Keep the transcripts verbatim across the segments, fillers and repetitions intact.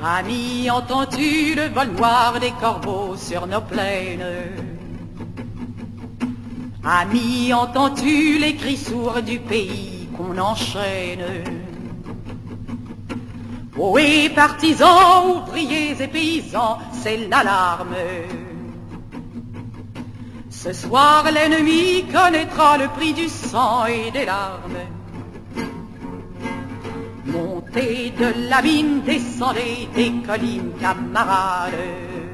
Ami, entends-tu le vol noir des corbeaux sur nos plaines? Ami, entends-tu les cris sourds du pays qu'on enchaîne? Ohé, partisans, ouvriers et paysans, c'est l'alarme. Ce soir, l'ennemi connaîtra le prix du sang et des larmes. Montez de la mine, descendez des collines, camarades.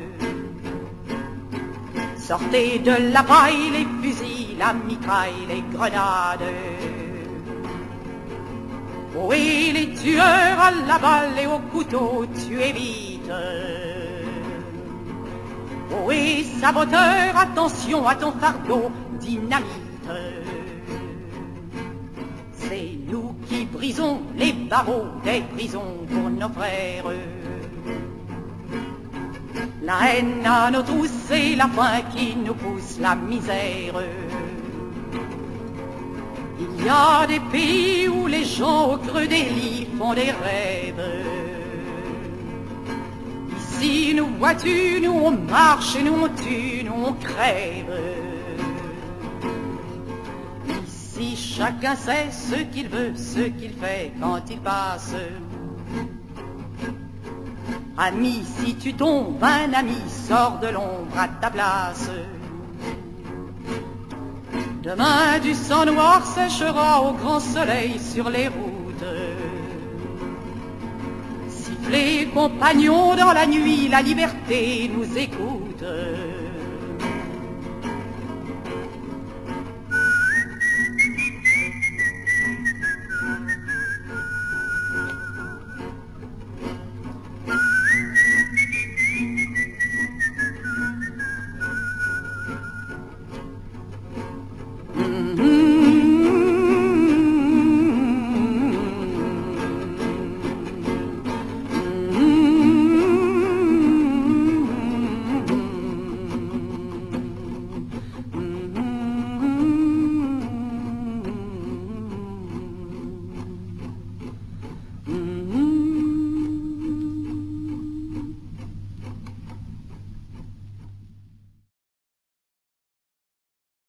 Sortez de la paille, les fusils, la mitraille, les grenades. Ohé, les tueurs à la balle et au couteau, tuez vite. Ohé, saboteur, attention à ton fardeau, dynamite. C'est nous qui brisons les barreaux des prisons pour nos frères. La haine à nos trousses et la faim qui nous pousse la misère. Il y a des pays où les gens au creux des lits font des rêves. Ici nous vois-tu, nous on marche et nous on tue, nous on crève. Ici chacun sait ce qu'il veut, ce qu'il fait quand il passe. Ami, si tu tombes, un ami sort de l'ombre à ta place. Demain du sang noir séchera au grand soleil sur les routes. Sifflez, compagnons, dans la nuit, la liberté nous écoute.